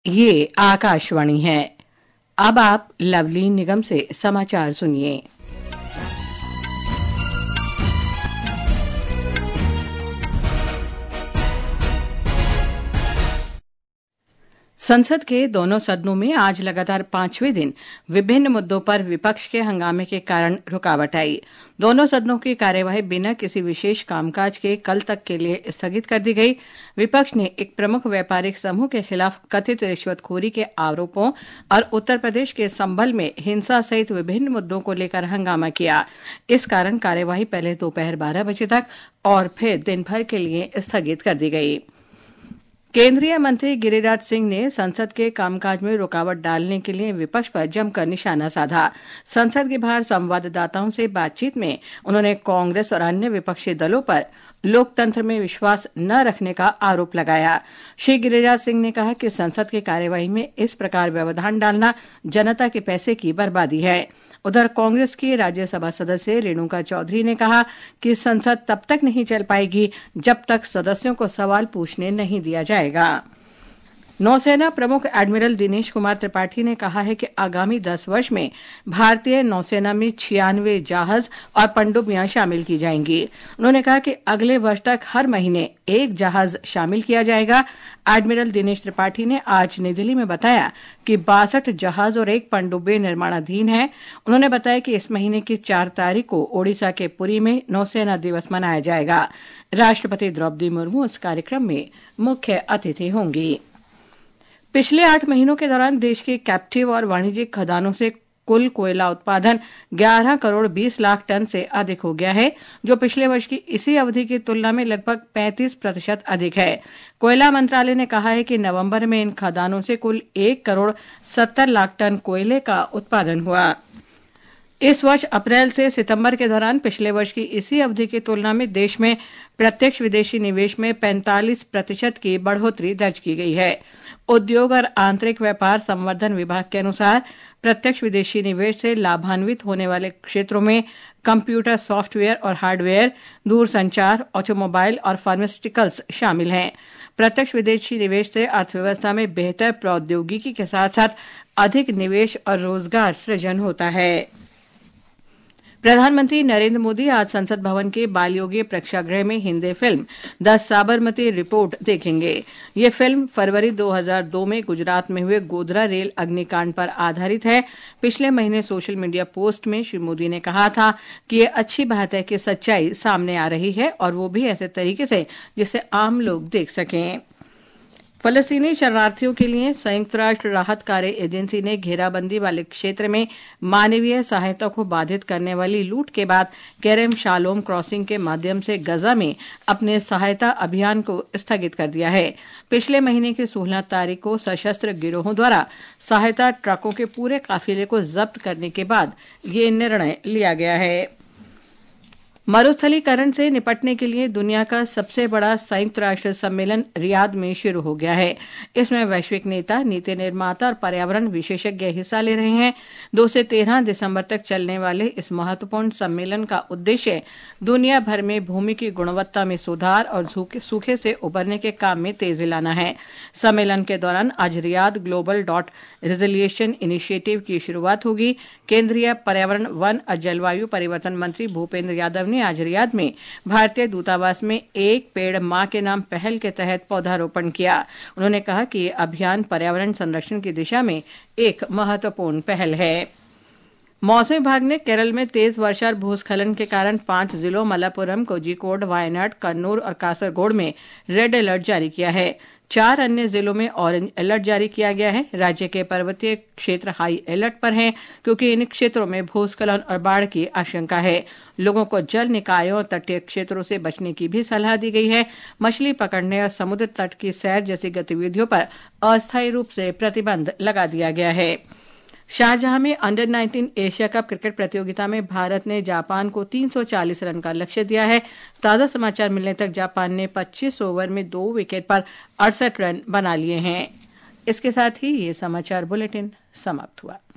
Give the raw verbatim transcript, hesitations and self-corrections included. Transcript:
ये आकाशवाणी है। अब आप लवली निगम से समाचार सुनिए। संसद के दोनों सदनों में आज लगातार पांचवें दिन विभिन्न मुद्दों पर विपक्ष के हंगामे के कारण रुकावट आई। दोनों सदनों की कार्यवाही बिना किसी विशेष कामकाज के कल तक के लिए स्थगित कर दी गई। विपक्ष ने एक प्रमुख व्यापारिक समूह के खिलाफ कथित रिश्वतखोरी के आरोपों और उत्तर प्रदेश के संभल में हिंसा सहित विभिन्न मुद्दों को लेकर हंगामा किया। इस कारण कार्यवाही पहले दोपहर बारह बजे तक और फिर दिन भर के लिए स्थगित कर दी गई। केंद्रीय मंत्री गिरिराज सिंह ने संसद के कामकाज में रुकावट डालने के लिए विपक्ष पर जमकर निशाना साधा। संसद के बाहर संवाददाताओं से बातचीत में उन्होंने कांग्रेस और अन्य विपक्षी दलों पर लोकतंत्र में विश्वास न रखने का आरोप लगाया। श्री गिरिराज सिंह ने कहा कि संसद की कार्यवाही में इस प्रकार व्यवधान डालना जनता के पैसे की बर्बादी है। उधर कांग्रेस की राज्यसभा सदस्य रेणुका चौधरी ने कहा कि संसद तब तक नहीं चल पाएगी जब तक सदस्यों को सवाल पूछने नहीं दिया जाएगा। नौसेना प्रमुख एडमिरल दिनेश कुमार त्रिपाठी ने कहा है कि आगामी दस वर्ष में भारतीय नौसेना में छियानवे जहाज और पनडुब्बियां शामिल की जाएंगी। उन्होंने कहा कि अगले वर्ष तक हर महीने एक जहाज शामिल किया जाएगा। एडमिरल दिनेश त्रिपाठी ने आज नई दिल्ली में बताया कि बासठ जहाज और एक पनडुब्बी निर्माणाधीन है। उन्होंने बताया कि इस महीने की चार तारीख को ओडिशा के पुरी में नौसेना दिवस मनाया जाएगा। राष्ट्रपति द्रौपदी मुर्मू इस कार्यक्रम में मुख्य अतिथि होंगी। पिछले आठ महीनों के दौरान देश के कैप्टिव और वाणिज्यिक खदानों से कुल कोयला उत्पादन ग्यारह करोड़ बीस लाख टन से अधिक हो गया है, जो पिछले वर्ष की इसी अवधि की तुलना में लगभग पैंतीस प्रतिशत अधिक है। कोयला मंत्रालय ने कहा है कि नवंबर में इन खदानों से कुल एक करोड़ सत्तर लाख टन कोयले का उत्पादन हुआ। इस वर्ष अप्रैल से सितंबर के दौरान पिछले वर्ष की इसी अवधि की तुलना में देश में प्रत्यक्ष विदेशी निवेश में पैंतालीस प्रतिशत की बढ़ोतरी दर्ज की गई है। उद्योग और आंतरिक व्यापार संवर्धन विभाग के अनुसार प्रत्यक्ष विदेशी निवेश से लाभान्वित होने वाले क्षेत्रों में कंप्यूटर सॉफ्टवेयर और हार्डवेयर, दूरसंचार, ऑटोमोबाइल और फार्मास्यूटिकल्स शामिल हैं। प्रत्यक्ष विदेशी निवेश से अर्थव्यवस्था में बेहतर प्रौद्योगिकी के साथ साथ अधिक निवेश और रोजगार सृजन होता है। प्रधानमंत्री नरेंद्र मोदी आज संसद भवन के बालयोगी प्रेक्षागृह में Hindi film the Sabarmati report देखेंगे। ये फिल्म फरवरी दो हज़ार दो में गुजरात में हुए गोधरा रेल अग्निकांड पर आधारित है। पिछले महीने सोशल मीडिया पोस्ट में श्री मोदी ने कहा था कि ये अच्छी बात है कि सच्चाई सामने आ रही है और वो भी ऐसे तरीके से जिसे आम लोग देख सकें। फलस्तीनी शरणार्थियों के लिए संयुक्त राष्ट्र राहत कार्य एजेंसी ने घेराबंदी वाले क्षेत्र में मानवीय सहायता को बाधित करने वाली लूट के बाद केरम शालोम क्रॉसिंग के माध्यम से गजा में अपने सहायता अभियान को स्थगित कर दिया है। पिछले महीने की सोलह तारीख को सशस्त्र गिरोहों द्वारा सहायता ट्रकों के पूरे काफिले को जब्त करने के बाद ये निर्णय लिया गया है। मरुस्थलीकरण से निपटने के लिए दुनिया का सबसे बड़ा संयुक्त राष्ट्र सम्मेलन रियाद में शुरू हो गया है। इसमें वैश्विक नेता, नीति निर्माता और पर्यावरण विशेषज्ञ हिस्सा ले रहे हैं। दो से तेरह दिसंबर तक चलने वाले इस महत्वपूर्ण सम्मेलन का उद्देश्य दुनिया भर में भूमि की गुणवत्ता में सुधार और सूखे से उबरने के काम में तेजी लाना है। सम्मेलन के दौरान आज रियाद ग्लोबल डॉट रिजिलिएशन इनिशिएटिव की शुरुआत होगी। केंद्रीय पर्यावरण, वन और जलवायु परिवर्तन मंत्री भूपेंद्र यादव ने आज रियाद में भारतीय दूतावास में एक पेड़ मां के नाम पहल के तहत पौधारोपण किया। उन्होंने कहा कि यह अभियान पर्यावरण संरक्षण की दिशा में एक महत्वपूर्ण पहल है। मौसम विभाग ने केरल में तेज वर्षा और भूस्खलन के कारण पांच जिलों मलप्पुरम, कोझिकोड, वायनाड, कन्नूर और कासरगोड में रेड अलर्ट जारी किया है। चार अन्य जिलों में ऑरेंज अलर्ट जारी किया गया है। राज्य के पर्वतीय क्षेत्र हाई अलर्ट पर हैं क्योंकि इन क्षेत्रों में भूस्खलन और बाढ़ की आशंका है। लोगों को जल निकायों और तटीय क्षेत्रों से बचने की भी सलाह दी गई है। मछली पकड़ने और समुद्र तट की सैर जैसी गतिविधियों पर अस्थायी रूप से प्रतिबंध लगा दिया गया है। शारजाह में under nineteen Asia cup cricket प्रतियोगिता में भारत ने जापान को तीन सौ चालीस रन का लक्ष्य दिया है। ताजा समाचार मिलने तक जापान ने पच्चीस ओवर में दो विकेट पर अड़सठ रन बना लिए हैं। इसके साथ ही ये समाचार बुलेटिन समाप्त हुआ।